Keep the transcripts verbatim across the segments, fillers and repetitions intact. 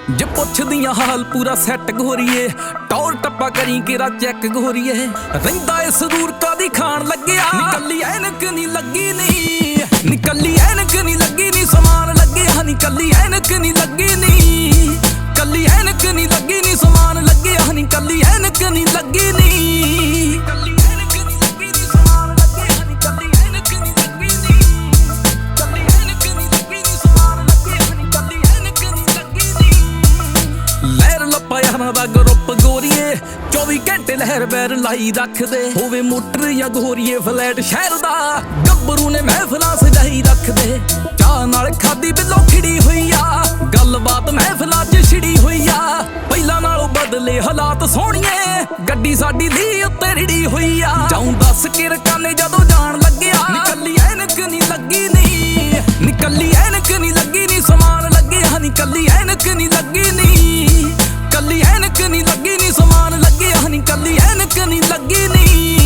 ਜੇ ਪੁੱਛਦੀਆਂ ਹਾਲ ਪੂਰਾ ਸੈੱਟ ਗੋਰੀਏ, ਟੌਰ ਟੱਪਾ ਕਰੀ ਕਿਰਾ ਚੈੱਕ ਗੋਰੀਏ। ਰਹਿੰਦਾ ਏ ਸਰੂਰ ਕਾਦੀ ਖਾਣ ਲੱਗਿਆ, ਨਿਕਲੀ ਐਨਕ ਨੀ ਲੱਗੀ ਨੀ, ਨਿਕਲੀ ਐਨਕ ਨੀ ਲੱਗੀ ਨੀ, ਸਮਾਨ ਲੱਗਿਆ ਨਿਕਲੀ ਐਨਕ ਨੀ ਲੱਗੀ ਨੀ, ਕੱਲੀ ਐਨਕ ਨੀ ਲੱਗੀ ਨੀ, ਸਮਾਨ ਲੱਗਿਆ ਨਿਕਲੀ ਐਨਕ ਨੀ ਲੱਗੀ ਨੀ। ਯਾਰਾਂ ਦਾ ਗਰੁੱਪ ਗੋਰੀਏ, ਚੌਵੀ ਘੰਟੇ ਲਹਿਰ ਬੈਰ ਲਾਈ ਰੱਖਦੇ, ਹੋਵੇ ਮੋਟਰ ਜਾਂ ਗੋਰੀਏ ਫਲੈਟ ਸ਼ਹਿਰ ਦਾ, ਗੱਭਰੂ ਨੇ ਮਹਿਫਲਾਂ ਸਜਾਈ ਰੱਖਦੇ। ਚਾਹ ਨਾਲ ਖਾਦੀ ਬਿੱਲੋ ਖਿੜੀ ਹੋਈ ਆ, ਗੱਲਬਾਤ ਮਹਿਫਲਾਂ 'ਚ ਛਿੜੀ ਹੋਈ ਆ। ਪਹਿਲਾਂ ਨਾਲੋਂ ਬਦਲੇ ਹਾਲਾਤ ਸੋਹਣੀਏ, ਗੱਡੀ ਸਾਡੀ ਲੀ ਉੱਤੇ ਰਿੜੀ ਹੋਈ ਆ। ਜਾਉਂ ਦੱਸ ਕੇ ਰਕਾਨੇ ਜਦੋਂ ਜਾਣ ਲੱਗਿਆ, ਨਿਕਲੀ ਐਨਕ ਨੀ ਲੱਗੀ ਨੀ, ਨਿਕਲੀ ਐਨਕ ਨੀ ਲੱਗੀ ਨੀ, ਸਮਾਨ ਲੱਗਿਆ ਨਿਕਲੀ ਐਨਕ ਨੀ ਲੱਗੀ ਨੀ, ਕੱਲੀ ਐਨਕ ਨੀ ਲੱਗੀ ਨੀ, ਸਮਾਨ ਲੱਗਿਆ ਨੀ, ਕੱਲੀ ਐਨਕ ਨੀ ਲੱਗੀ ਨੀ।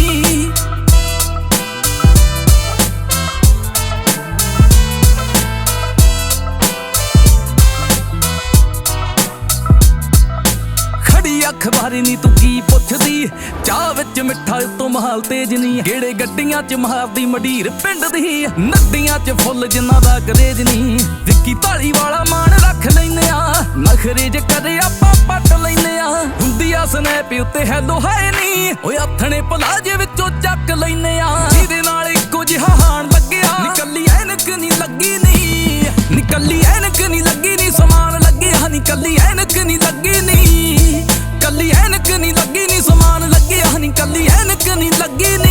ਖੜੀ ਅੱਖ ਬਾਰੇ ਨੀ ਤੂੰ ਕੀ ਪੁੱਛਦੀ, ਚਾਹ ਵਿੱਚ ਮਿੱਠਾ ਉਤੋਂ ਮਹਾਲ ਤੇਜ ਨੀ, ਕਿਹੜੇ ਗੱਡੀਆਂ 'ਚ ਮਾਰਦੀ ਮਡੀਰ ਪਿੰਡ ਦੀ, ਨੱਡੀਆਂ 'ਚ ਫੁੱਲ ਜਿੰਨਾ ਦਾ ਕਰੇਜ ਨੀ। ਵਿੱਕੀ ਢਾਲੀ ਵਾਲਾ ਮਾਣ ਰੱਖ ਲੈਨੇ ਆ, ਨਖਰੇ ਜੇ ਕਦੇ ਆਪਾਂ ਪੱਟ ਲੈਨੇ ਆ। ਹੁੰਦੀ ਆ ਸਨੈਪ ਉੱਤੇ ਹੈਲੋ ਹੈ ਨੀ, ਓਏ ਆਥਣੇ ਪਲਾਜੇ ਵਿੱਚੋਂ ਚੱਕ ਲੈਨੇ ਆ। ਜਿਹਦੇ ਨਾਲ ਇੱਕੋ ਜਿਹਾ ਹਾਣ ਲੱਗਿਆ, ਨਿਕਲੀ ਐਨਕ ਨੀ ਲੱਗੀ ਨੀ, ਨਿਕਲੀ ਐਨਕ ਨੀ ਲੱਗੀ ਨੀ, ਸਮਾਨ ਲੱਗਿਆ ਨਿਕਲੀ ਐਨਕ ਨੀ ਲੱਗੀ ਨੀ, ਕੱਲੀ ਐਨਕ ਨੀ ਲੱਗੀ ਨੀ, ਸਮਾਨ ਲੱਗਿਆ ਨੀ, ਕੱਲੀ ਐਨਕ ਨੀ ਲੱਗੀ ਨੀ।